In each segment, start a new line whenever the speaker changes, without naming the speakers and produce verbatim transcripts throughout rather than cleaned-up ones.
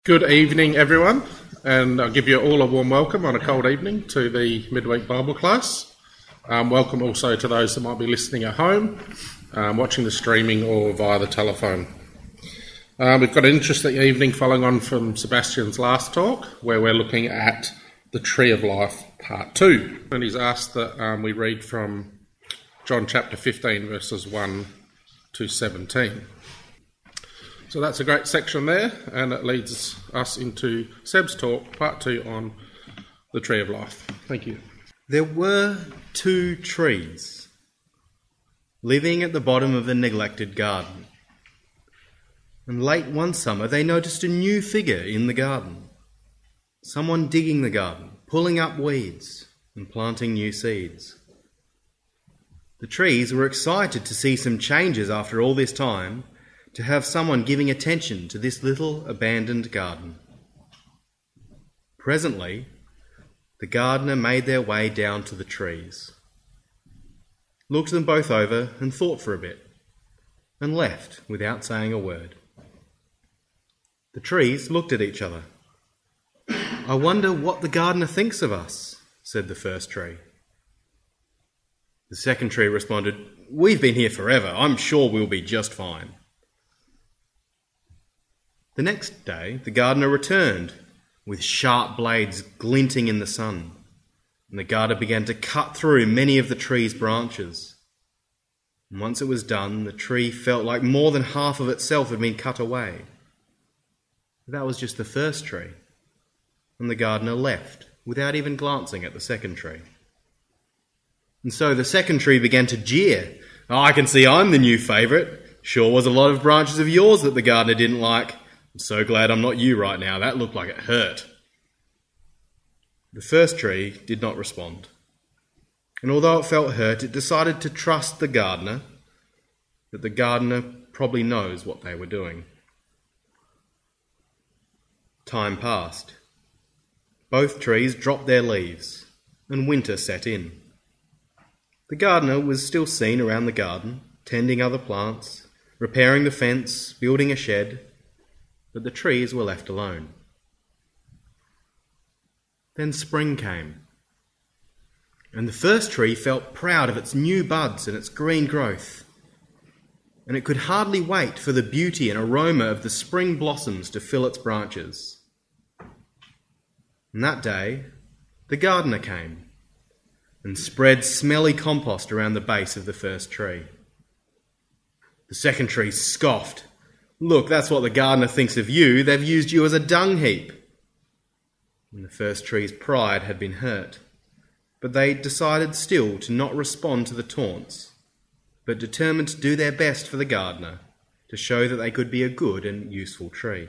Good evening, everyone, and I'll give you all a warm welcome on a cold evening to the midweek Bible class. Um, welcome also to those that might be listening at home, um, watching the streaming or via the telephone. Um, we've got an interesting evening following on from Sebastian's last talk, where we're looking at the Tree of Life, part two. And he's asked that um, we read from John chapter fifteen, verses one to seventeen. So that's a great section there, and it leads us into Seb's talk, part two, on the Tree of Life. Thank you.
There were two trees living at the bottom of a neglected garden. And late one summer they noticed a new figure in the garden. Someone digging the garden, pulling up weeds and planting new seeds. The trees were excited to see some changes after all this time, to have someone giving attention to this little abandoned garden. Presently, the gardener made their way down to the trees, looked them both over and thought for a bit, and left without saying a word. The trees looked at each other. "I wonder what the gardener thinks of us," said the first tree. The second tree responded, "We've been here forever. I'm sure we'll be just fine." The next day, the gardener returned, with sharp blades glinting in the sun, and the gardener began to cut through many of the tree's branches. And once it was done, the tree felt like more than half of itself had been cut away. But that was just the first tree, and the gardener left, without even glancing at the second tree. And so the second tree began to jeer. "Oh, I can see I'm the new favourite. Sure was a lot of branches of yours that the gardener didn't like. I'm so glad I'm not you right now. That looked like it hurt." The first tree did not respond. And although it felt hurt, it decided to trust the gardener, that the gardener probably knows what they were doing. Time passed. Both trees dropped their leaves, and winter set in. The gardener was still seen around the garden, tending other plants, repairing the fence, building a shed, but the trees were left alone. Then spring came, and the first tree felt proud of its new buds and its green growth, and it could hardly wait for the beauty and aroma of the spring blossoms to fill its branches. And that day, the gardener came and spread smelly compost around the base of the first tree. The second tree scoffed. "Look, that's what the gardener thinks of you. They've used you as a dung heap." And the first tree's pride had been hurt, but they decided still to not respond to the taunts, but determined to do their best for the gardener, to show that they could be a good and useful tree.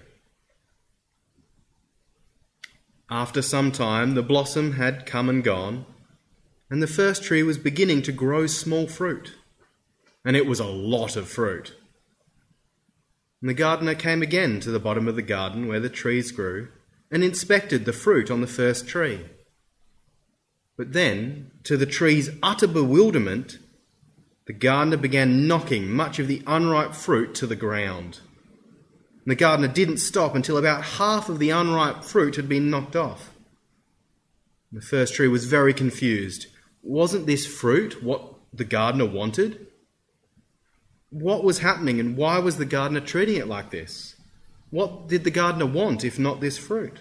After some time, the blossom had come and gone, and the first tree was beginning to grow small fruit, and it was a lot of fruit. And the gardener came again to the bottom of the garden where the trees grew and inspected the fruit on the first tree. But then, to the tree's utter bewilderment, the gardener began knocking much of the unripe fruit to the ground. And the gardener didn't stop until about half of the unripe fruit had been knocked off. And the first tree was very confused. Wasn't this fruit what the gardener wanted? What was happening, and why was the gardener treating it like this? What did the gardener want if not this fruit?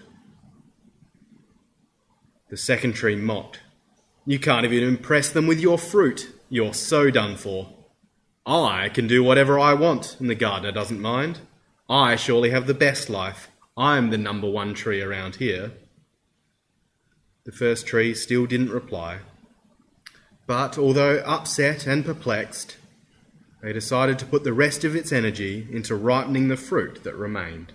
The second tree mocked. "You can't even impress them with your fruit. You're so done for. I can do whatever I want, and the gardener doesn't mind. I surely have the best life. I'm the number one tree around here." The first tree still didn't reply. But although upset and perplexed, they decided to put the rest of its energy into ripening the fruit that remained.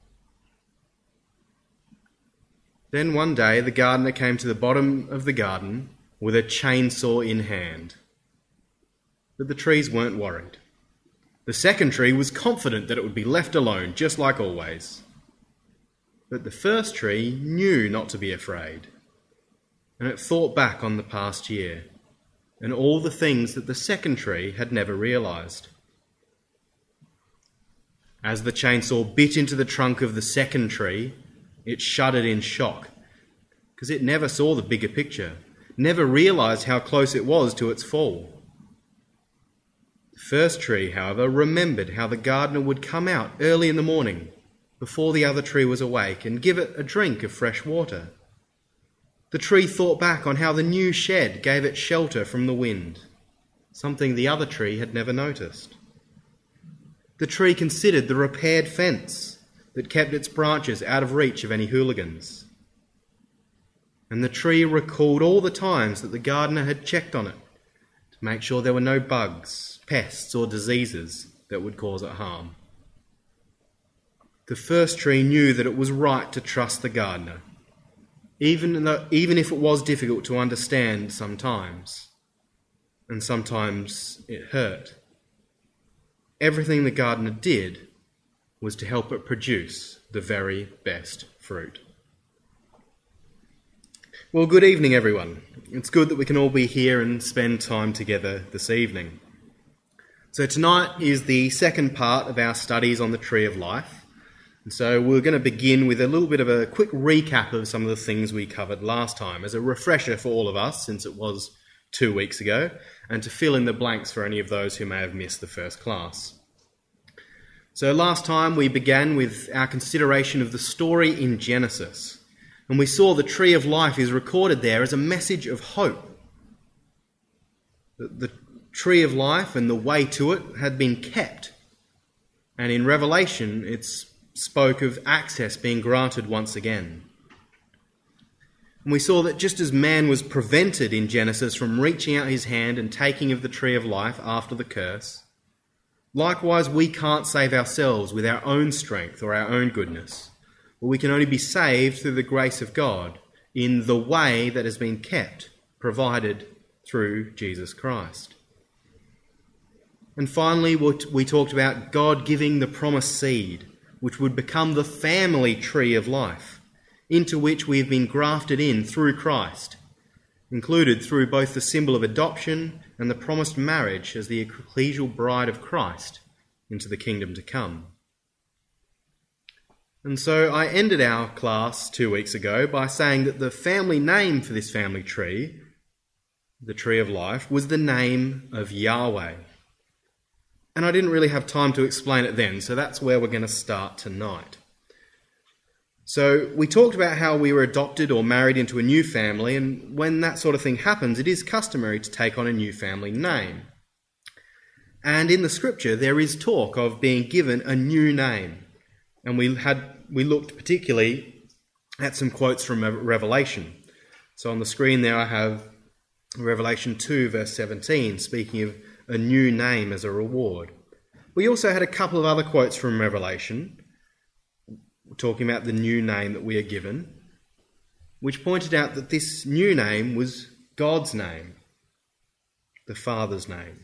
Then one day the gardener came to the bottom of the garden with a chainsaw in hand. But the trees weren't worried. The second tree was confident that it would be left alone, just like always. But the first tree knew not to be afraid, and it thought back on the past year and all the things that the second tree had never realised. As the chainsaw bit into the trunk of the second tree, it shuddered in shock, because it never saw the bigger picture, never realised how close it was to its fall. The first tree, however, remembered how the gardener would come out early in the morning, before the other tree was awake, and give it a drink of fresh water. The tree thought back on how the new shed gave it shelter from the wind, something the other tree had never noticed. The tree considered the repaired fence that kept its branches out of reach of any hooligans. And the tree recalled all the times that the gardener had checked on it to make sure there were no bugs, pests or diseases that would cause it harm. The first tree knew that it was right to trust the gardener, even though, even if it was difficult to understand sometimes, and sometimes it hurt. Everything the gardener did was to help it produce the very best fruit. Well, good evening, everyone. It's good that we can all be here and spend time together this evening. So tonight is the second part of our studies on the Tree of Life. And so we're going to begin with a little bit of a quick recap of some of the things we covered last time, as a refresher for all of us, since it was two weeks ago, and to fill in the blanks for any of those who may have missed the first class. So last time we began with our consideration of the story in Genesis, and we saw the Tree of Life is recorded there as a message of hope. The, the Tree of Life and the way to it had been kept, and in Revelation it spoke of access being granted once again. And we saw that just as man was prevented in Genesis from reaching out his hand and taking of the Tree of Life after the curse, likewise we can't save ourselves with our own strength or our own goodness, but we can only be saved through the grace of God in the way that has been kept, provided through Jesus Christ. And finally we talked about God giving the promised seed, which would become the family tree of life, into which we have been grafted in through Christ, included through both the symbol of adoption and the promised marriage as the ecclesial bride of Christ into the kingdom to come. And so I ended our class two weeks ago by saying that the family name for this family tree, the Tree of Life, was the name of Yahweh. And I didn't really have time to explain it then, so that's where we're going to start tonight. So we talked about how we were adopted or married into a new family, and when that sort of thing happens, it is customary to take on a new family name. And in the scripture, there is talk of being given a new name. And we had we looked particularly at some quotes from Revelation. So on the screen there I have Revelation two, verse seventeen, speaking of a new name as a reward. We also had a couple of other quotes from Revelation, talking about the new name that we are given, which pointed out that this new name was God's name, the Father's name.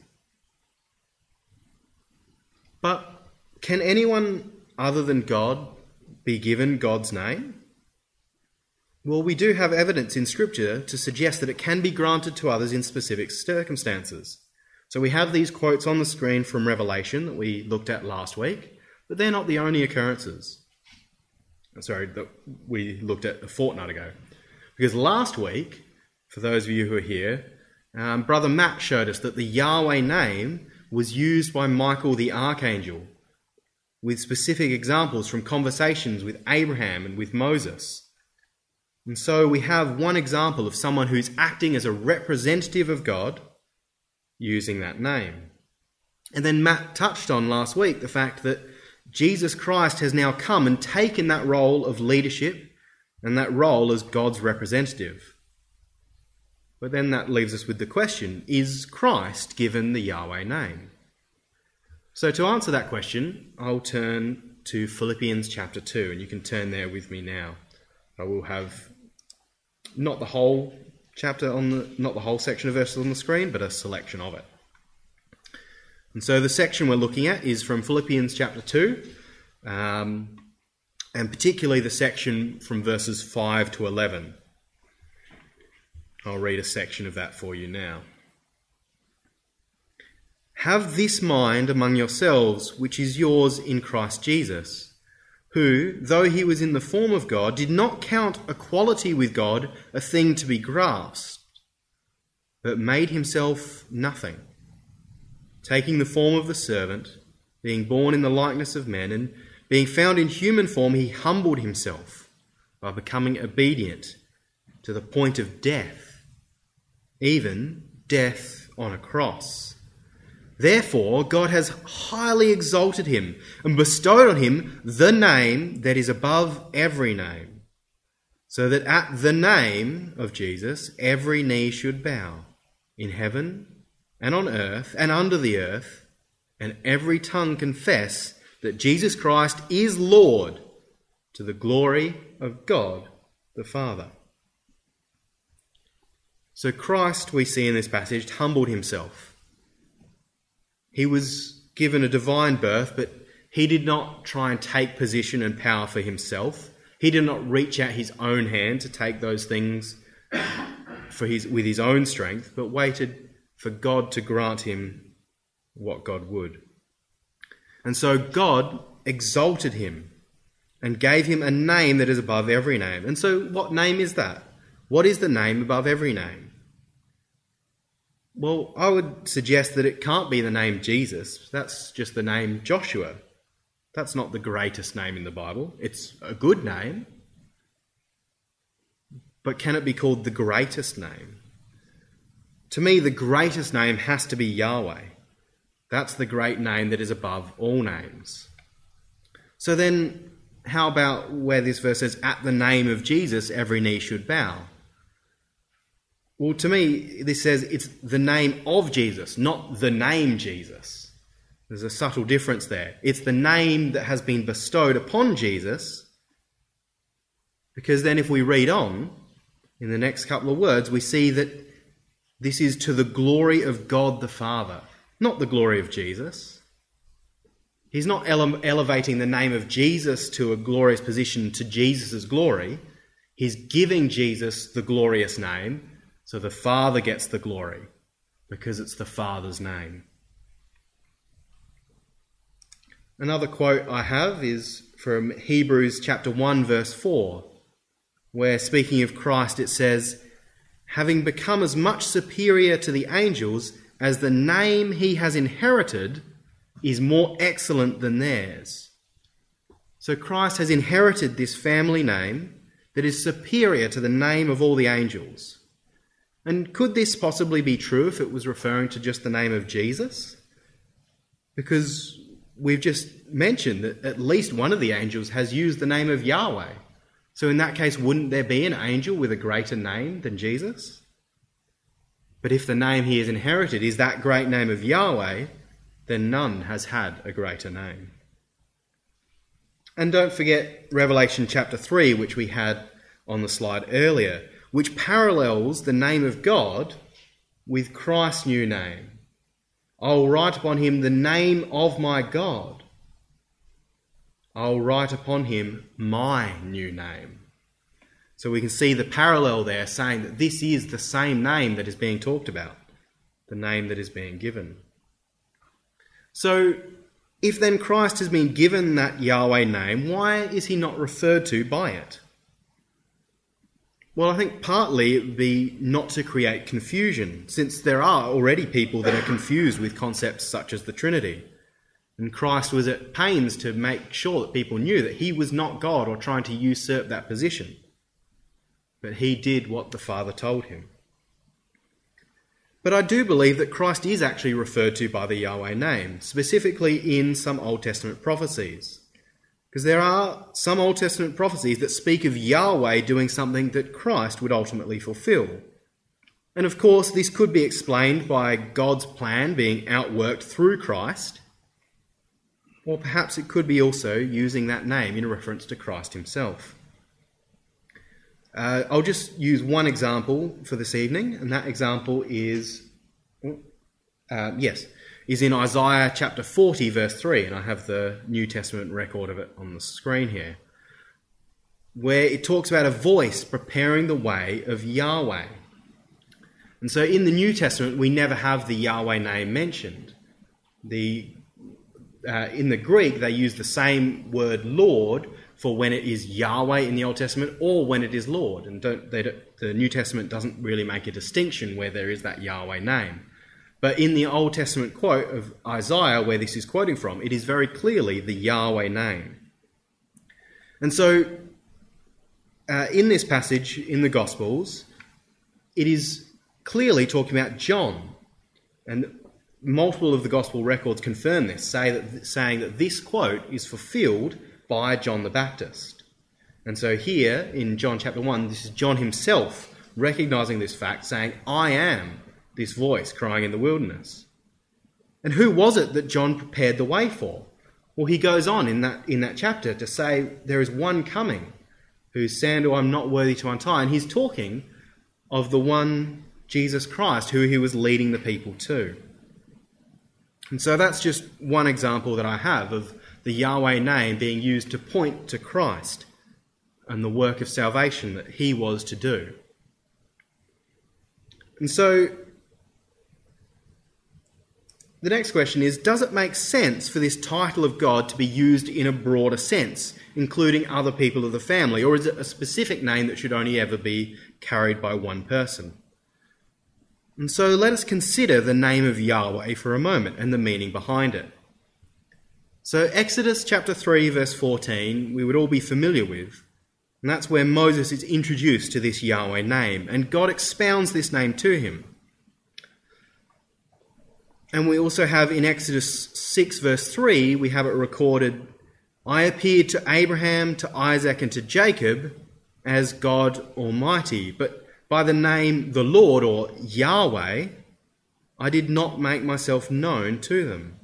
But can anyone other than God be given God's name? Well, we do have evidence in Scripture to suggest that it can be granted to others in specific circumstances. So we have these quotes on the screen from Revelation that we looked at last week, but they're not the only occurrences. Sorry, that we looked at a fortnight ago. Because last week, for those of you who are here, um, Brother Matt showed us that the Yahweh name was used by Michael the Archangel, with specific examples from conversations with Abraham and with Moses. And so we have one example of someone who's acting as a representative of God using that name. And then Matt touched on last week the fact that Jesus Christ has now come and taken that role of leadership and that role as God's representative. But then that leaves us with the question, is Christ given the Yahweh name? So to answer that question, I'll turn to Philippians chapter two, and you can turn there with me now. I will have not the whole chapter on the, not the whole section of verses on the screen, but a selection of it. And so the section we're looking at is from Philippians chapter two, um, and particularly the section from verses five to eleven. I'll read a section of that for you now. Have this mind among yourselves, which is yours in Christ Jesus, who, though he was in the form of God, did not count equality with God a thing to be grasped, but made himself nothing, taking the form of a servant, being born in the likeness of men, and being found in human form, he humbled himself by becoming obedient to the point of death, even death on a cross. Therefore, God has highly exalted him and bestowed on him the name that is above every name, so that at the name of Jesus every knee should bow, in heaven and on earth and under the earth, and every tongue confess that Jesus Christ is Lord, to the glory of God the Father. So Christ, we see in this passage, humbled himself. He was given a divine birth, but he did not try and take position and power for himself. He did not reach out his own hand to take those things for his, with his own strength, but waited for God to grant him what God would. And so God exalted him and gave him a name that is above every name. And so what name is that? What is the name above every name? Well, I would suggest that it can't be the name Jesus. That's just the name Joshua. That's not the greatest name in the Bible. It's a good name. But can it be called the greatest name? To me, the greatest name has to be Yahweh. That's the great name that is above all names. So then, how about where this verse says, at the name of Jesus, every knee should bow? Well, to me, this says it's the name of Jesus, not the name Jesus. There's a subtle difference there. It's the name that has been bestowed upon Jesus, because then if we read on, in the next couple of words, we see that this is to the glory of God the Father, not the glory of Jesus. He's not ele- elevating the name of Jesus to a glorious position to Jesus' glory. He's giving Jesus the glorious name, so the Father gets the glory, because it's the Father's name. Another quote I have is from Hebrews chapter one, verse four, where, speaking of Christ, it says, having become as much superior to the angels as the name he has inherited is more excellent than theirs. So Christ has inherited this family name that is superior to the name of all the angels. And could this possibly be true if it was referring to just the name of Jesus? Because we've just mentioned that at least one of the angels has used the name of Yahweh. So in that case, wouldn't there be an angel with a greater name than Jesus? But if the name he has inherited is that great name of Yahweh, then none has had a greater name. And don't forget Revelation chapter three, which we had on the slide earlier, which parallels the name of God with Christ's new name. I will write upon him the name of my God. I will write upon him my new name. So we can see the parallel there, saying that this is the same name that is being talked about, the name that is being given. So if then Christ has been given that Yahweh name, why is he not referred to by it? Well, I think partly it would be not to create confusion, since there are already people that are confused with concepts such as the Trinity. And Christ was at pains to make sure that people knew that he was not God or trying to usurp that position. But he did what the Father told him. But I do believe that Christ is actually referred to by the Yahweh name, specifically in some Old Testament prophecies. Because there are some Old Testament prophecies that speak of Yahweh doing something that Christ would ultimately fulfill. And of course, this could be explained by God's plan being outworked through Christ, or perhaps it could be also using that name in reference to Christ himself. Uh, I'll just use one example for this evening, and that example is, uh, yes, is in Isaiah chapter forty, verse three, and I have the New Testament record of it on the screen here, where it talks about a voice preparing the way of Yahweh. And so in the New Testament, we never have the Yahweh name mentioned, The uh, in the Greek, they use the same word Lord for when it is Yahweh in the Old Testament or when it is Lord. And don't, they don't, the New Testament doesn't really make a distinction where there is that Yahweh name. But in the Old Testament quote of Isaiah, where this is quoting from, it is very clearly the Yahweh name. And so, uh, in this passage in the Gospels, it is clearly talking about John. And multiple of the Gospel records confirm this, say that, saying that this quote is fulfilled by John the Baptist. And so here, in John chapter one, this is John himself recognising this fact, saying, I am this voice crying in the wilderness. And who was it that John prepared the way for? Well, he goes on in that in that chapter to say there is one coming whose sandal I'm not worthy to untie. And he's talking of the one Jesus Christ who he was leading the people to. And so that's just one example that I have of the Yahweh name being used to point to Christ and the work of salvation that he was to do. And so the next question is, does it make sense for this title of God to be used in a broader sense, including other people of the family, or is it a specific name that should only ever be carried by one person? And so let us consider the name of Yahweh for a moment and the meaning behind it. So Exodus chapter three verse fourteen we would all be familiar with, and that's where Moses is introduced to this Yahweh name, and God expounds this name to him. And we also have in Exodus six verse three, we have it recorded, I appeared to Abraham, to Isaac and to Jacob as God Almighty, but by the name the Lord, or Yahweh, I did not make myself known to them.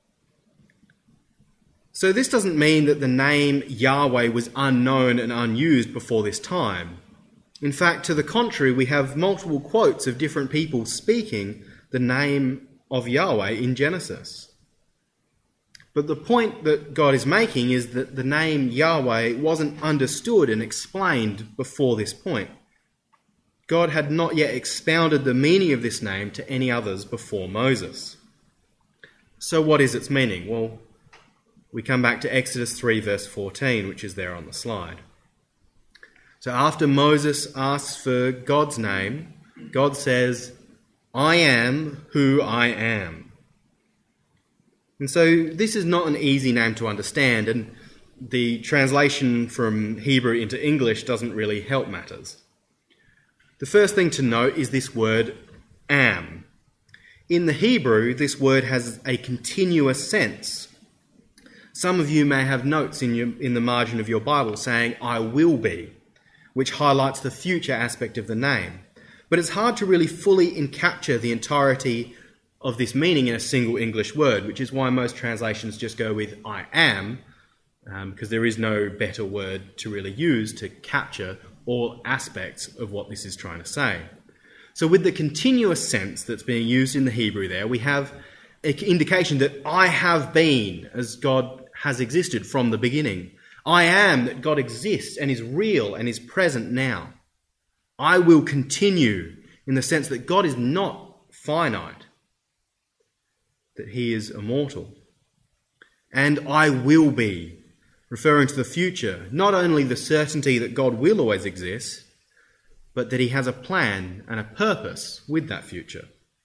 So this doesn't mean that the name Yahweh was unknown and unused before this time. In fact, to the contrary, we have multiple quotes of different people speaking the name of Yahweh in Genesis. But the point that God is making is that the name Yahweh wasn't understood and explained before this point. God had not yet expounded the meaning of this name to any others before Moses. So what is its meaning? Well, we come back to Exodus three verse fourteen, which is there on the slide. So after Moses asks for God's name, God says, I am who I am. And so this is not an easy name to understand, and the translation from Hebrew into English doesn't really help matters. The first thing to note is this word am. In the Hebrew, this word has a continuous sense. Some of you may have notes in, your, in the margin of your Bible saying, I will be, which highlights the future aspect of the name. But it's hard to really fully encapture the entirety of this meaning in a single English word, which is why most translations just go with I am, um, because there is no better word to really use to capture all aspects of what this is trying to say. So with the continuous sense that's being used in the Hebrew there, we have an indication that I have been as God has existed from the beginning. I am that God exists and is real and is present now. I will continue in the sense that God is not finite, that he is immortal. And I will be, referring to the future, not only the certainty that God will always exist, but that he has a plan and a purpose with that future.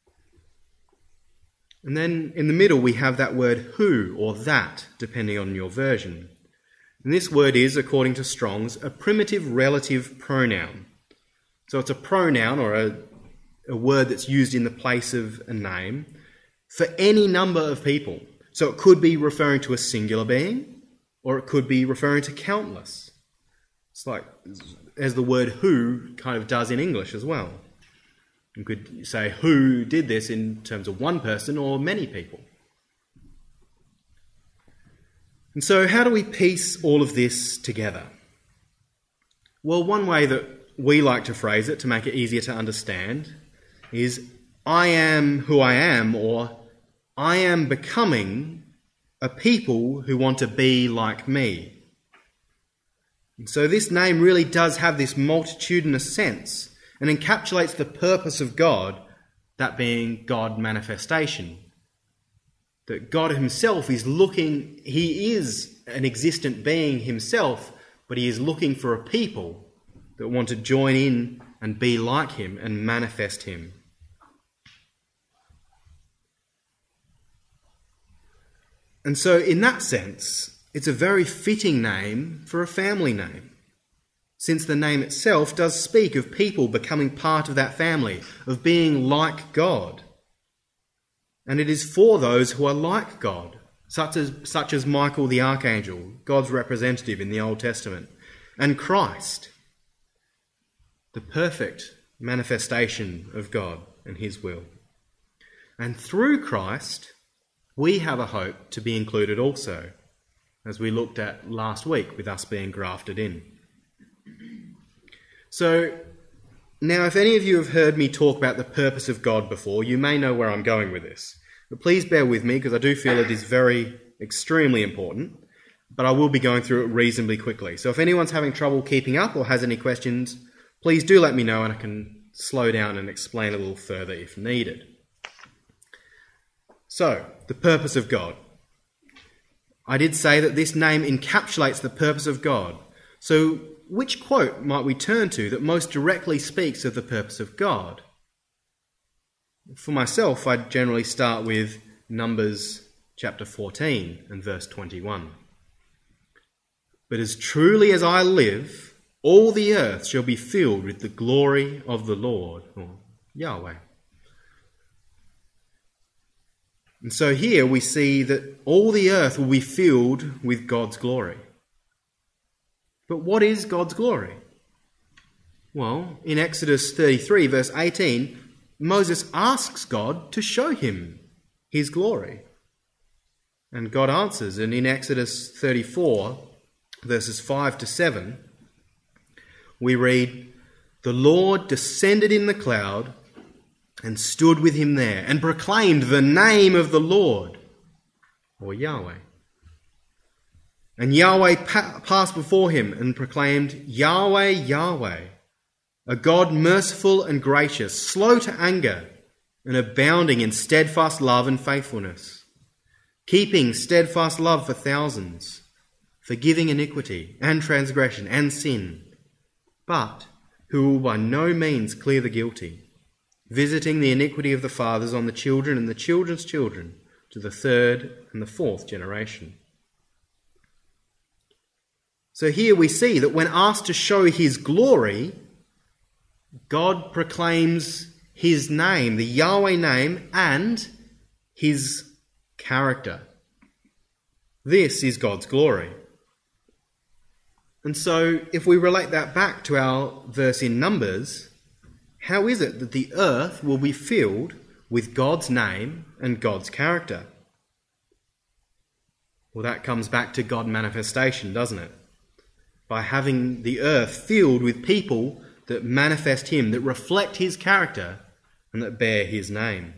And then in the middle we have that word who or that, depending on your version. And this word is, according to Strong's, a primitive relative pronoun. So it's a pronoun or a, a word that's used in the place of a name for any number of people. So it could be referring to a singular being, or it could be referring to countless. It's like, as the word who kind of does in English as well. You could say who did this in terms of one person or many people. And so how do we piece all of this together? Well, one way that we like to phrase it to make it easier to understand is I am who I am, or I am becoming a people who want to be like me. And so this name really does have this multitudinous sense and encapsulates the purpose of God, that being God manifestation. That God himself is looking, he is an existent being himself, but he is looking for a people that want to join in and be like him and manifest him. And so in that sense, it's a very fitting name for a family name, since the name itself does speak of people becoming part of that family, of being like God. And it is for those who are like God, such as, such as Michael the Archangel, God's representative in the Old Testament, and Christ, the perfect manifestation of God and his will. And through Christ, we have a hope to be included also, as we looked at last week with us being grafted in. So, now if any of you have heard me talk about the purpose of God before, you may know where I'm going with this. But please bear with me, because I do feel it is very, extremely important, but I will be going through it reasonably quickly. So if anyone's having trouble keeping up or has any questions, please do let me know and I can slow down and explain a little further if needed. So, the purpose of God. I did say that this name encapsulates the purpose of God. So, which quote might we turn to that most directly speaks of the purpose of God? For myself, I'd generally start with Numbers chapter fourteen and verse twenty-one. But as truly as I live, all the earth shall be filled with the glory of the Lord, or Yahweh. And so here we see that all the earth will be filled with God's glory. But what is God's glory? Well, in Exodus thirty-three, verse eighteen, Moses asks God to show him his glory. And God answers, and in Exodus thirty-four, verses five to seven, we read, "The Lord descended in the cloud and stood with him there and proclaimed the name of the Lord," or Yahweh. "And Yahweh pa- passed before him and proclaimed, Yahweh, Yahweh, a God merciful and gracious, slow to anger, and abounding in steadfast love and faithfulness, keeping steadfast love for thousands, forgiving iniquity and transgression and sin, but who will by no means clear the guilty, visiting the iniquity of the fathers on the children and the children's children to the third and the fourth generation." So here we see that when asked to show his glory, God proclaims his name, the Yahweh name, and his character. This is God's glory. And so if we relate that back to our verse in Numbers, how is it that the earth will be filled with God's name and God's character? Well, that comes back to God manifestation, doesn't it? By having the earth filled with people that manifest him, that reflect his character, and that bear his name.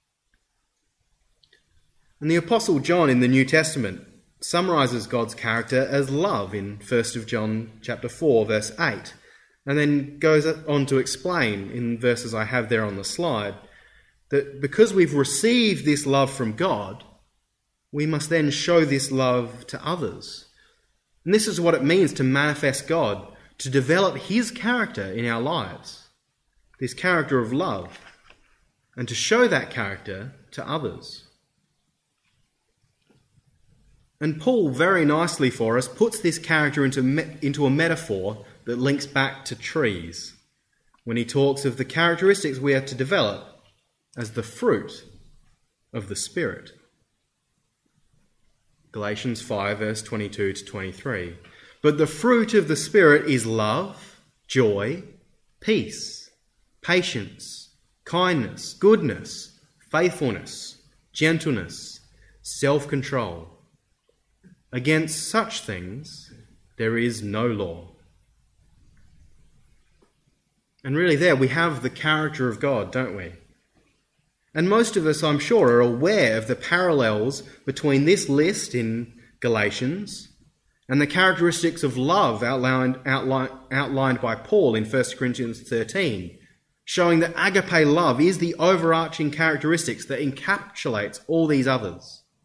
And the Apostle John in the New Testament summarises God's character as love in First of John chapter four, verse eight, and then goes on to explain in verses I have there on the slide that because we've received this love from God, we must then show this love to others. And this is what it means to manifest God, to develop his character in our lives, this character of love, and to show that character to others. And Paul, very nicely for us, puts this character into, me- into a metaphor that links back to trees, when he talks of the characteristics we are to develop as the fruit of the Spirit. Galatians five, verse twenty-two to twenty-three. "But the fruit of the Spirit is love, joy, peace, patience, kindness, goodness, faithfulness, gentleness, self-control. Against such things there is no law." And really there we have the character of God, don't we? And most of us, I'm sure, are aware of the parallels between this list in Galatians and the characteristics of love outlined, outlined, outlined by Paul in First Corinthians thirteen, showing that agape love is the overarching characteristics that encapsulates all these others.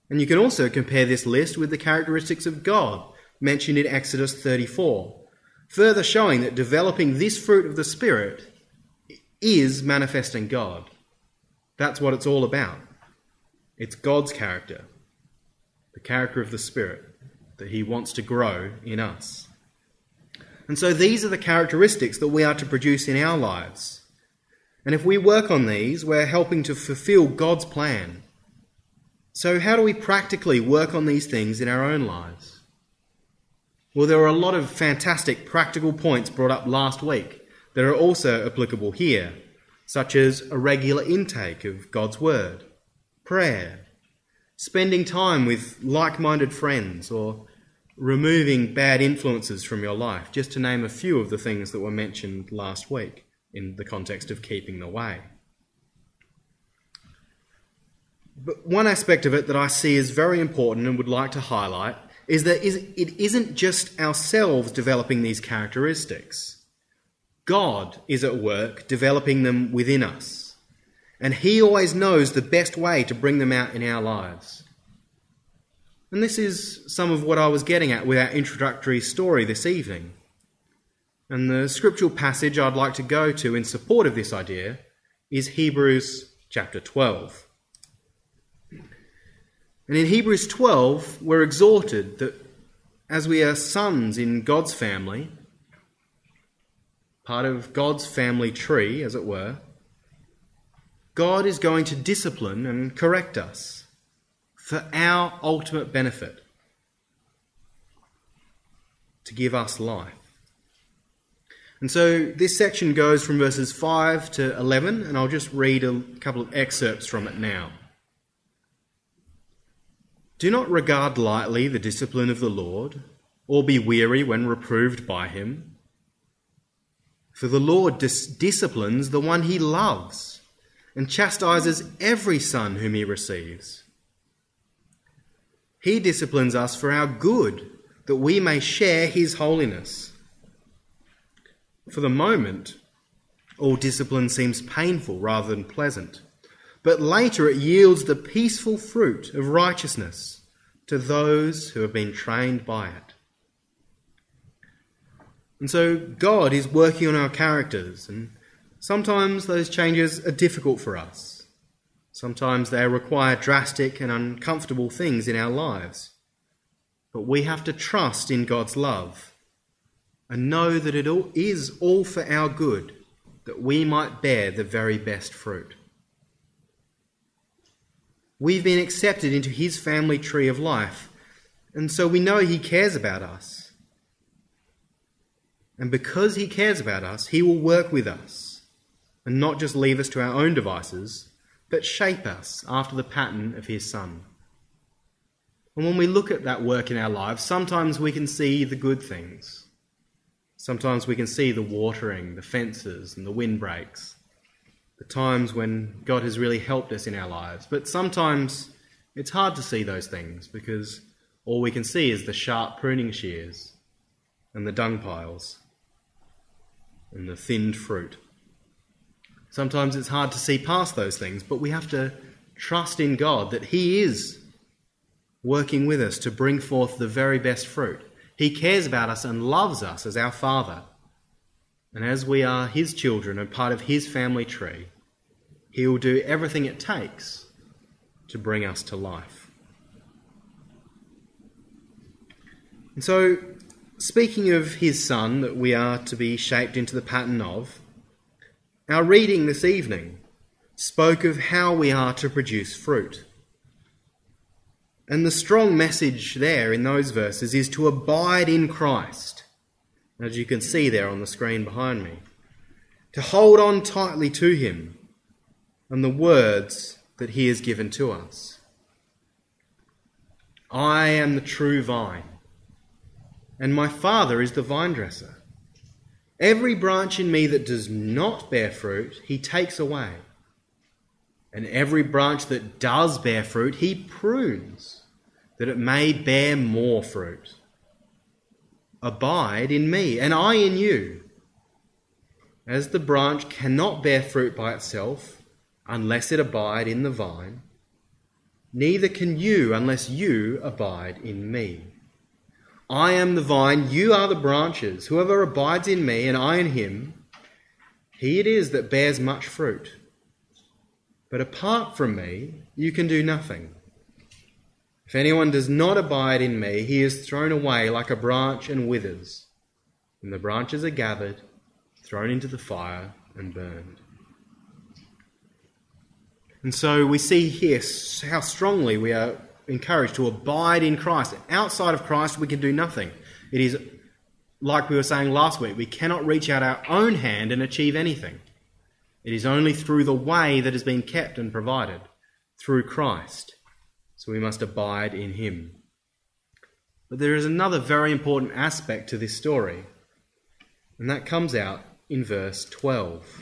And you can also compare this list with the characteristics of God mentioned in Exodus thirty-four, further showing that developing this fruit of the Spirit is manifesting God. That's what it's all about. It's God's character, the character of the Spirit that he wants to grow in us. And so these are the characteristics that we are to produce in our lives. And if we work on these, we're helping to fulfill God's plan. So how do we practically work on these things in our own lives? Well, there are a lot of fantastic practical points brought up last week that are also applicable here, such as a regular intake of God's Word, prayer, spending time with like-minded friends, or removing bad influences from your life, just to name a few of the things that were mentioned last week in the context of keeping the way. But one aspect of it that I see as very important and would like to highlight is that it isn't just ourselves developing these characteristics. God is at work developing them within us, and he always knows the best way to bring them out in our lives. And this is some of what I was getting at with our introductory story this evening. And the scriptural passage I'd like to go to in support of this idea is Hebrews chapter twelve. And in Hebrews twelve, we're exhorted that as we are sons in God's family, part of God's family tree, as it were, God is going to discipline and correct us for our ultimate benefit, to give us life. And so this section goes from verses five to eleven, and I'll just read a couple of excerpts from it now. Do not regard lightly the discipline of the Lord, or be weary when reproved by him. For the Lord dis- disciplines the one he loves, and chastises every son whom he receives. He disciplines us for our good, that we may share his holiness. For the moment, all discipline seems painful rather than pleasant, but later it yields the peaceful fruit of righteousness to those who have been trained by it. And so God is working on our characters, and sometimes those changes are difficult for us. Sometimes they require drastic and uncomfortable things in our lives. But we have to trust in God's love and know that it all is all for our good, that we might bear the very best fruit. We've been accepted into his family tree of life, and so we know he cares about us. And because he cares about us, he will work with us and not just leave us to our own devices, but shape us after the pattern of his Son. And when we look at that work in our lives, sometimes we can see the good things. Sometimes we can see the watering, the fences and the windbreaks, the times when God has really helped us in our lives. But sometimes it's hard to see those things because all we can see is the sharp pruning shears and the dung piles and the thinned fruit. Sometimes it's hard to see past those things, but we have to trust in God that he is working with us to bring forth the very best fruit. He cares about us and loves us as our Father. And as we are his children and part of his family tree, he will do everything it takes to bring us to life. And so, speaking of his Son that we are to be shaped into the pattern of, our reading this evening spoke of how we are to produce fruit. And the strong message there in those verses is to abide in Christ, as you can see there on the screen behind me, to hold on tightly to him and the words that he has given to us. I am the true vine, and my Father is the vine dresser. Every branch in me that does not bear fruit, he takes away. And every branch that does bear fruit, he prunes, that it may bear more fruit. Abide in me, and I in you. As the branch cannot bear fruit by itself, unless it abide in the vine, neither can you unless you abide in me. I am the vine, you are the branches. Whoever abides in me and I in him, he it is that bears much fruit. But apart from me, you can do nothing. If anyone does not abide in me, he is thrown away like a branch and withers. And the branches are gathered, thrown into the fire and burned. And so we see here how strongly we are encouraged to abide in Christ. Outside of Christ, we can do nothing. It is, like we were saying last week, we cannot reach out our own hand and achieve anything. It is only through the way that has been kept and provided, through Christ. So we must abide in him. But there is another very important aspect to this story, and that comes out in verse twelve.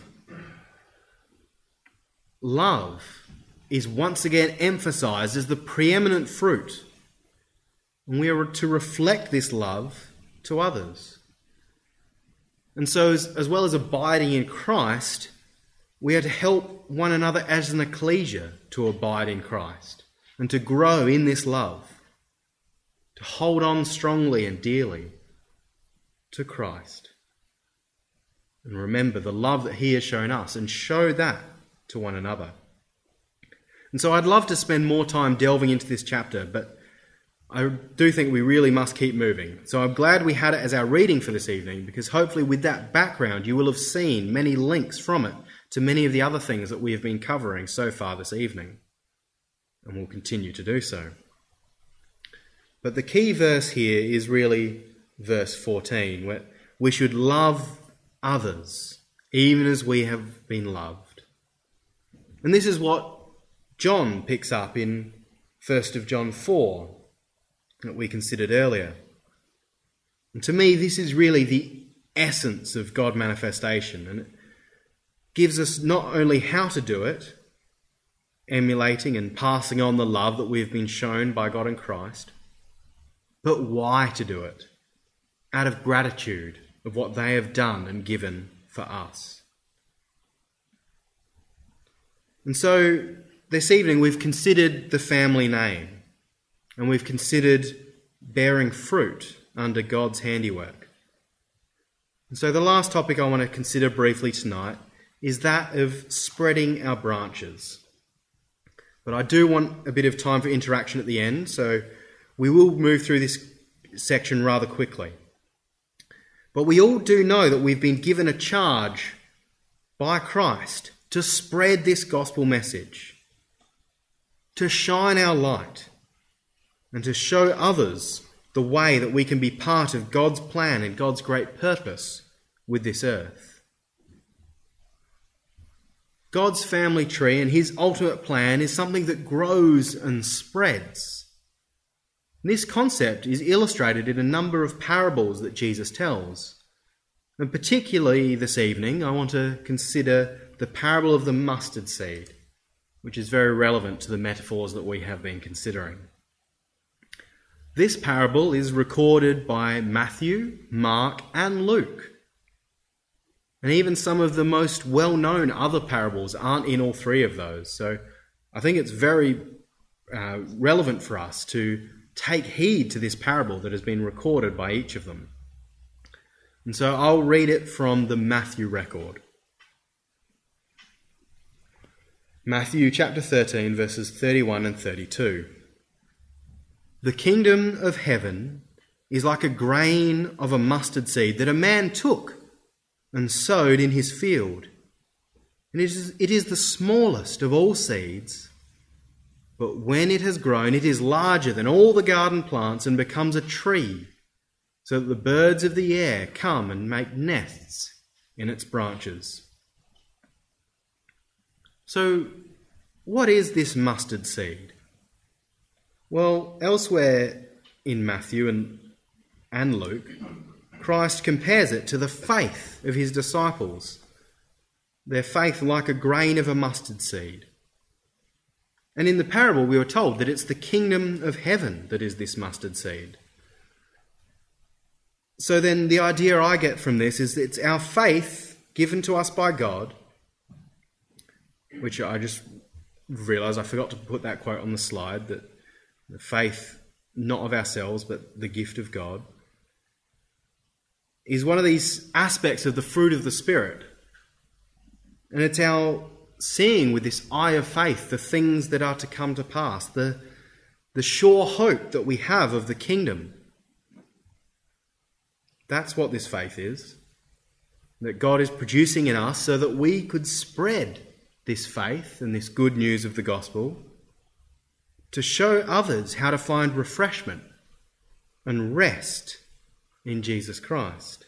Love is once again emphasized as the preeminent fruit, and we are to reflect this love to others. And so as, as well as abiding in Christ, we are to help one another as an ecclesia to abide in Christ and to grow in this love, to hold on strongly and dearly to Christ. And remember the love that he has shown us and show that to one another. And so I'd love to spend more time delving into this chapter, but I do think we really must keep moving. So I'm glad we had it as our reading for this evening, because hopefully with that background you will have seen many links from it to many of the other things that we have been covering so far this evening, and will continue to do so. But the key verse here is really verse fourteen, where we should love others even as we have been loved. And this is what John picks up in First of John four that we considered earlier. And to me, this is really the essence of God manifestation, and it gives us not only how to do it, emulating and passing on the love that we have been shown by God in Christ, but why to do it, out of gratitude of what they have done and given for us. And so this evening we've considered the family name, and we've considered bearing fruit under God's handiwork. And so the last topic I want to consider briefly tonight is that of spreading our branches. But I do want a bit of time for interaction at the end, so we will move through this section rather quickly. But we all do know that we've been given a charge by Christ to spread this gospel message, to shine our light, and to show others the way that we can be part of God's plan and God's great purpose with this earth. God's family tree and his ultimate plan is something that grows and spreads. This concept is illustrated in a number of parables that Jesus tells. And particularly this evening, I want to consider the parable of the mustard seed, which is very relevant to the metaphors that we have been considering. This parable is recorded by Matthew, Mark, and Luke. And even some of the most well-known other parables aren't in all three of those. So I think it's very uh, relevant for us to take heed to this parable that has been recorded by each of them. And so I'll read it from the Matthew record. Matthew chapter thirteen, verses thirty-one and thirty-two. The kingdom of heaven is like a grain of a mustard seed that a man took and sowed in his field. And it is, it is the smallest of all seeds, but when it has grown, it is larger than all the garden plants and becomes a tree, so that the birds of the air come and make nests in its branches. So, what is this mustard seed? Well, elsewhere in Matthew and, and Luke, Christ compares it to the faith of his disciples, their faith like a grain of a mustard seed. And in the parable we were told that it's the kingdom of heaven that is this mustard seed. So then the idea I get from this is that it's our faith given to us by God, which I just realise I forgot to put that quote on the slide, that the faith, not of ourselves, but the gift of God, is one of these aspects of the fruit of the Spirit. And it's our seeing with this eye of faith the things that are to come to pass, the, the sure hope that we have of the kingdom. That's what this faith is, that God is producing in us so that we could spread this faith and this good news of the gospel to show others how to find refreshment and rest in Jesus Christ,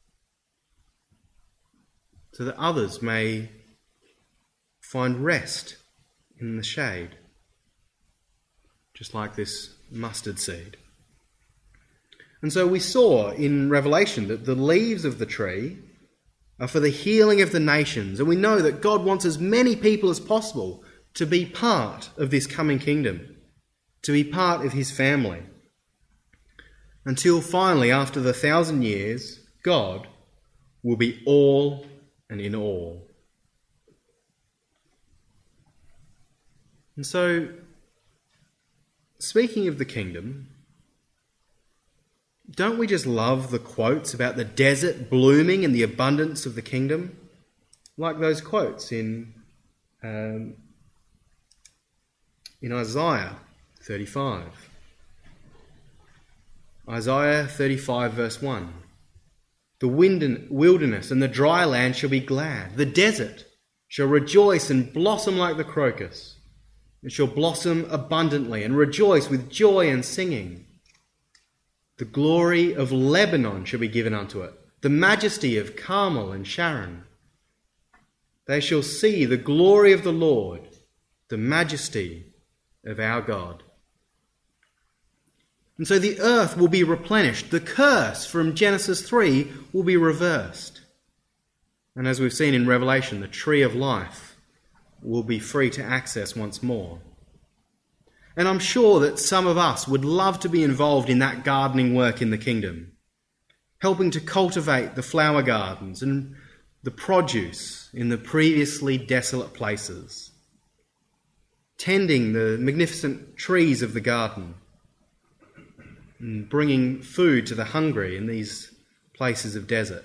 so that others may find rest in the shade, just like this mustard seed. And so we saw in Revelation that the leaves of the tree are for the healing of the nations, and we know that God wants as many people as possible to be part of this coming kingdom, to be part of his family, until finally, after the thousand years, God will be all and in all. And so, speaking of the kingdom, don't we just love the quotes about the desert blooming and the abundance of the kingdom? Like those quotes in, um, in Isaiah thirty-five. Isaiah thirty-five verse one. The wilderness and the dry land shall be glad. The desert shall rejoice and blossom like the crocus. It shall blossom abundantly and rejoice with joy and singing. The glory of Lebanon shall be given unto it, the majesty of Carmel and Sharon. They shall see the glory of the Lord, the majesty of our God. And so the earth will be replenished. The curse from Genesis three will be reversed. And as we've seen in Revelation, the tree of life will be free to access once more. And I'm sure that some of us would love to be involved in that gardening work in the kingdom, helping to cultivate the flower gardens and the produce in the previously desolate places, tending the magnificent trees of the garden, and bringing food to the hungry in these places of desert.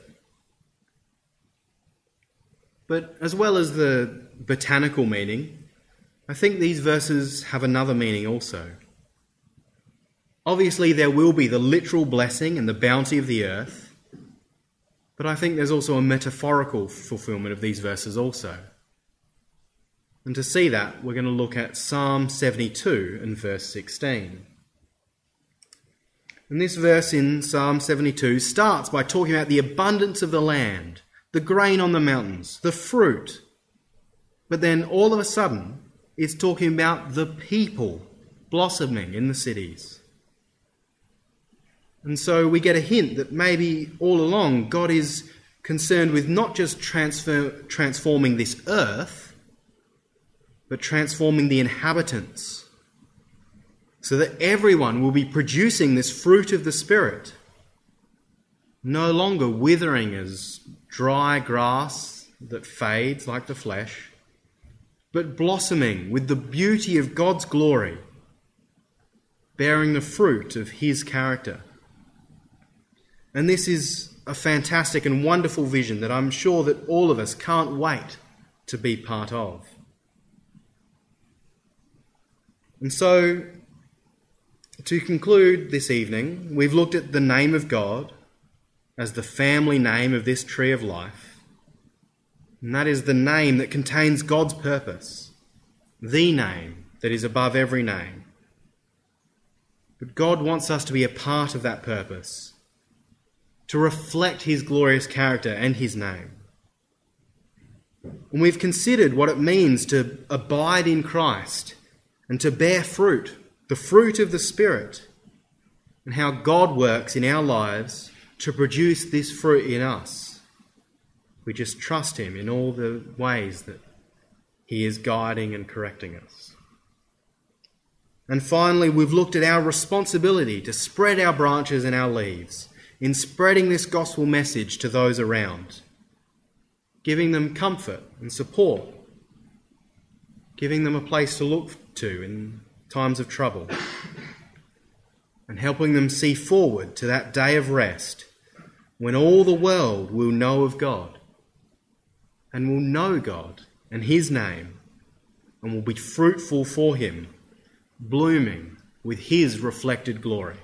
But as well as the botanical meaning, I think these verses have another meaning also. Obviously, there will be the literal blessing and the bounty of the earth, but I think there's also a metaphorical fulfillment of these verses also. And to see that, we're going to look at Psalm seventy-two and verse sixteen. And this verse in Psalm seventy-two starts by talking about the abundance of the land, the grain on the mountains, the fruit. But then all of a sudden, it's talking about the people blossoming in the cities. And so we get a hint that maybe all along God is concerned with not just transfer, transforming this earth, but transforming the inhabitants, so that everyone will be producing this fruit of the Spirit, no longer withering as dry grass that fades like the flesh, but blossoming with the beauty of God's glory, bearing the fruit of his character. And this is a fantastic and wonderful vision that I'm sure that all of us can't wait to be part of. And so, to conclude this evening, we've looked at the name of God as the family name of this tree of life. And that is the name that contains God's purpose, the name that is above every name. But God wants us to be a part of that purpose, to reflect his glorious character and his name. And we've considered what it means to abide in Christ and to bear fruit, the fruit of the Spirit, and how God works in our lives to produce this fruit in us. We just trust him in all the ways that he is guiding and correcting us. And finally, we've looked at our responsibility to spread our branches and our leaves in spreading this gospel message to those around, giving them comfort and support, giving them a place to look to in times of trouble, and helping them see forward to that day of rest when all the world will know of God, and will know God and his name, and will be fruitful for him, blooming with his reflected glory.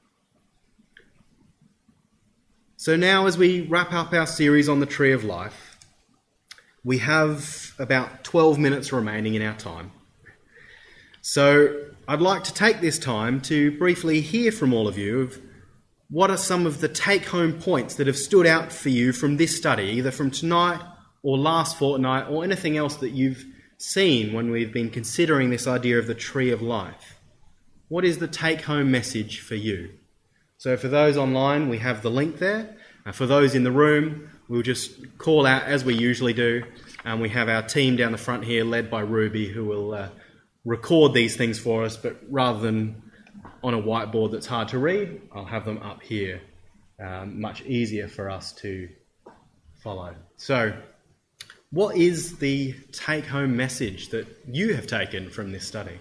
So now, as we wrap up our series on the Tree of Life, we have about twelve minutes remaining in our time. So I'd like to take this time to briefly hear from all of you of what are some of the take-home points that have stood out for you from this study, either from tonight or last fortnight or anything else that you've seen when we've been considering this idea of the Tree of Life. What is the take-home message for you? So for those online, we have the link there. Uh, for those in the room, we'll just call out as we usually do. And we have our team down the front here, led by Ruby, who will uh, record these things for us. But rather than on a whiteboard that's hard to read, I'll have them up here. Um, much easier for us to follow. So, what is the take-home message that you have taken from this study?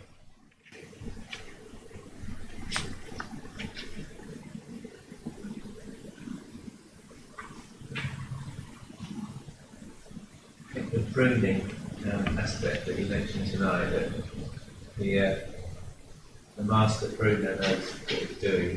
The pruning um, aspect that you mentioned tonight, that the, uh, the master pruner knows what he's doing.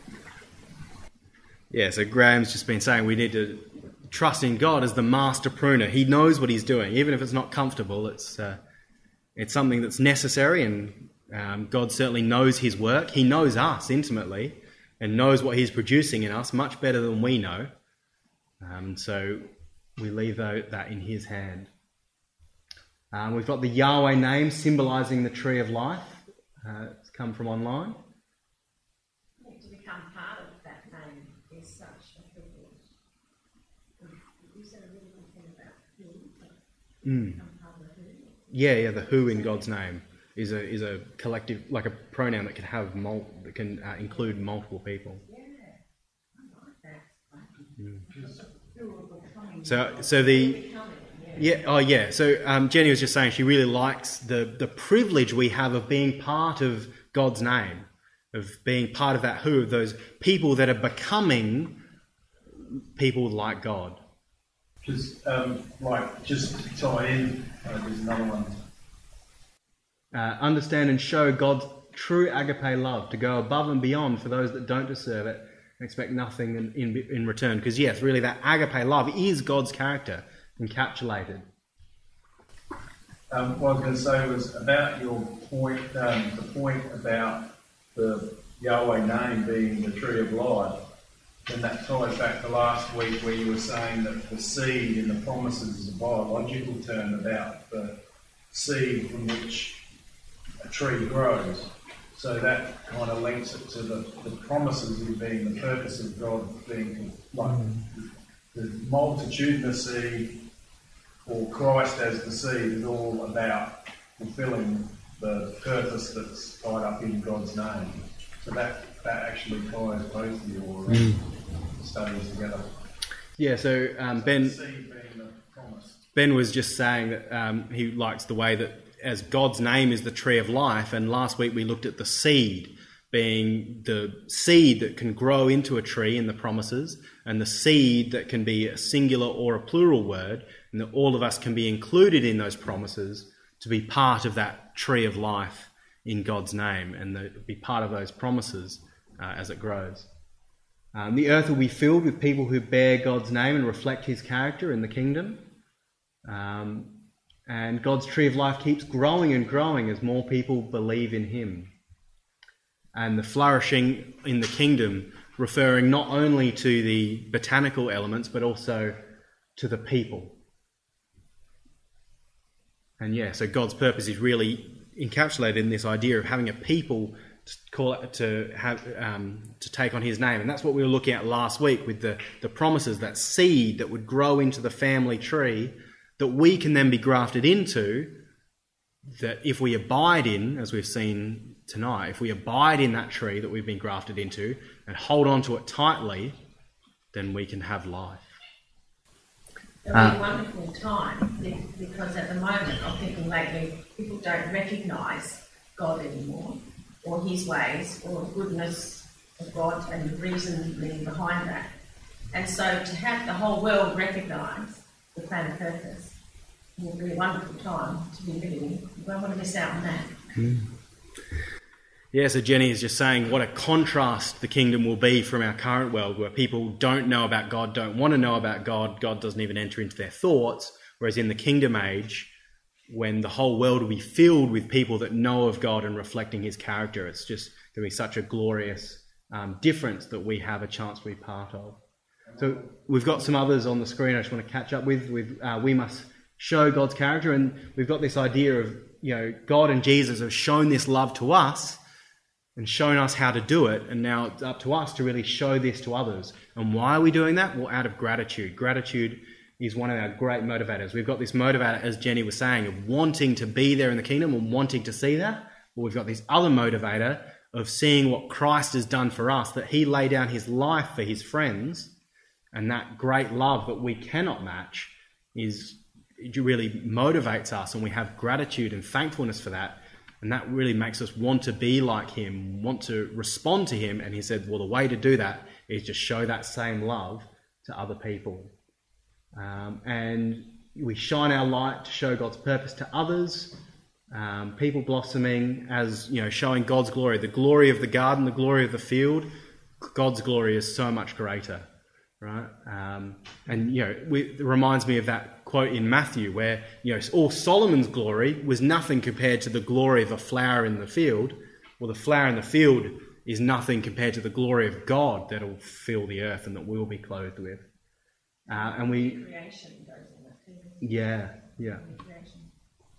Yeah, so Graham's just been saying we need to trust in God as the master pruner. He knows what he's doing, even if it's not comfortable. It's uh, it's something that's necessary, and um, God certainly knows his work. He knows us intimately and knows what he's producing in us much better than we know. Um, so we leave that in his hand. Um, we've got the Yahweh name symbolising the tree of life. Uh, it's come from online.
To become part of that name is such a privilege. You said a really good thing about who.
Mm.
Become part of the who.
Yeah, yeah. The who in God's name is a is a collective, like a pronoun that can have mul- that can uh, include multiple people.
Yeah, I like that.
Mm.
Who are becoming.
So, so the
Becoming,
yeah, oh yeah. So um, Jenny was just saying she really likes the the privilege we have of being part of God's name, of being part of that who, of those people that are becoming people like God.
Just um, like just to tie in, uh, there's another one.
Uh, understand and show God's true agape love, to go above and beyond for those that don't deserve it and expect nothing in, in, in return. Because yes, really that agape love is God's character encapsulated.
Um, what I was going to say was about your point, um, the point about the Yahweh name being the tree of life, and that ties back to last week where you were saying that the seed in the promises is a biological term about the seed from which a tree grows. So that kind of links it to the, the promises in being the purpose of God being like the multitudinous seed, or Christ as the seed, is all about fulfilling the purpose that's tied up in God's name. So that, that actually ties both of your mm. studies together.
Yeah, so um, Ben,
so the seed being the promise.
Ben was just saying that um, he likes the way that as God's name is the tree of life, and last week we looked at the seed being the seed that can grow into a tree in the promises, and the seed that can be a singular or a plural word, and that all of us can be included in those promises to be part of that tree of life in God's name, and the, be part of those promises uh, as it grows. Um, the earth will be filled with people who bear God's name and reflect his character in the kingdom. Um, and God's tree of life keeps growing and growing as more people believe in him. And the flourishing in the kingdom referring not only to the botanical elements, but also to the people. And yeah, so God's purpose is really encapsulated in this idea of having a people to call it, to have um, to take on his name. And that's what we were looking at last week with the, the promises, that seed that would grow into the family tree that we can then be grafted into, that if we abide in, as we've seen tonight, if we abide in that tree that we've been grafted into and hold on to it tightly, then we can have life.
It'll
Uh,
be a wonderful time be- because at the moment I'm thinking lately people don't recognise God anymore, or His ways, or the goodness of God and the reasoning behind that. And so to have the whole world recognise the plan of purpose will be a wonderful time to be living in. We don't want to miss out on that.
Yeah, so Jenny is just saying what a contrast the kingdom will be from our current world, where people don't know about God, don't want to know about God, God doesn't even enter into their thoughts, whereas in the kingdom age, when the whole world will be filled with people that know of God and reflecting His character, it's just going to be such a glorious um, difference that we have a chance to be part of. So we've got some others on the screen I just want to catch up with. with uh, we must show God's character, and we've got this idea of, you know, God and Jesus have shown this love to us and shown us how to do it, and now it's up to us to really show this to others. And why are we doing that? Well, out of gratitude. Gratitude is one of our great motivators. We've got this motivator, as Jenny was saying, of wanting to be there in the kingdom and wanting to see that. But we've got this other motivator of seeing what Christ has done for us, that He laid down His life for His friends, and that great love that we cannot match is it really motivates us, and we have gratitude and thankfulness for that. And that really makes us want to be like Him, want to respond to Him. And He said, well, the way to do that is just show that same love to other people. Um, and we shine our light to show God's purpose to others. Um, people blossoming as, you know, showing God's glory. The glory of the garden, the glory of the field. God's glory is so much greater, right? Um, and, you know, we, it reminds me of that quote in Matthew where, you know, all Solomon's glory was nothing compared to the glory of a flower in the field. Well, the flower in the field is nothing compared to the glory of God that will fill the earth and that we'll be clothed with. Uh, and we,
Creation goes in that too.
yeah, yeah.
Creation.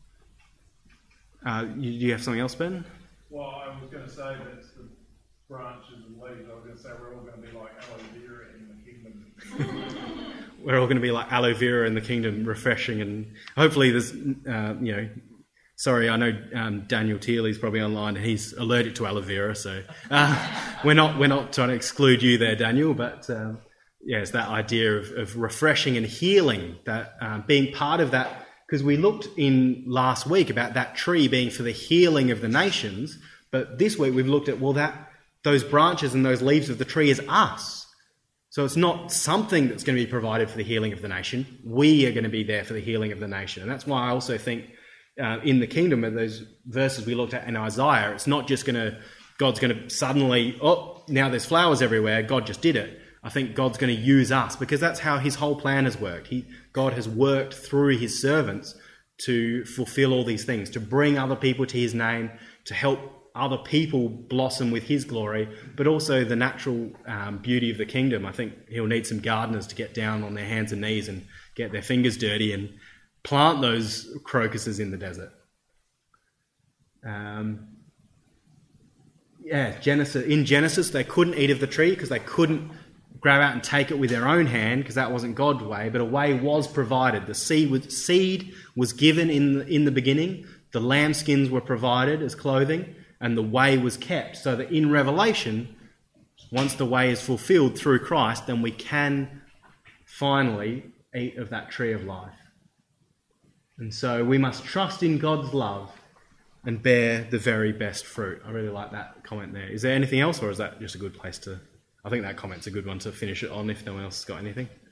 Uh, you, do you have something else, Ben?
Well, I was going to say that it's the branches and leaves. I was going to say we're all going to be like aloe vera in the kingdom.
We're all going to be like aloe vera in the kingdom, refreshing, and hopefully there's, uh, you know, sorry, I know um, Daniel Teely's probably online and he's allergic to aloe vera, so uh, we're not we're not trying to exclude you there, Daniel, but um, yeah, it's that idea of, of refreshing and healing, that uh, being part of that, because we looked in last week about that tree being for the healing of the nations, but this week we've looked at, well, that those branches and those leaves of the tree is us. So it's not something that's going to be provided for the healing of the nation. We are going to be there for the healing of the nation. And that's why I also think uh, in the kingdom of those verses we looked at in Isaiah, it's not just going to, God's going to suddenly, oh, now there's flowers everywhere, God just did it. I think God's going to use us because that's how His whole plan has worked. He, God has worked through His servants to fulfill all these things, to bring other people to His name, to help other people blossom with His glory, but also the natural um, beauty of the kingdom. I think He'll need some gardeners to get down on their hands and knees and get their fingers dirty and plant those crocuses in the desert. Um, yeah, Genesis. In Genesis, they couldn't eat of the tree because they couldn't grab out and take it with their own hand because that wasn't God's way, but a way was provided. The seed was, seed was given in the, in the beginning. The lambskins were provided as clothing. And the way was kept, so that in Revelation, once the way is fulfilled through Christ, then we can finally eat of that tree of life. And so we must trust in God's love and bear the very best fruit. I really like that comment there. Is there anything else, or is that just a good place to... I think that comment's a good one to finish it on if no one else has got anything.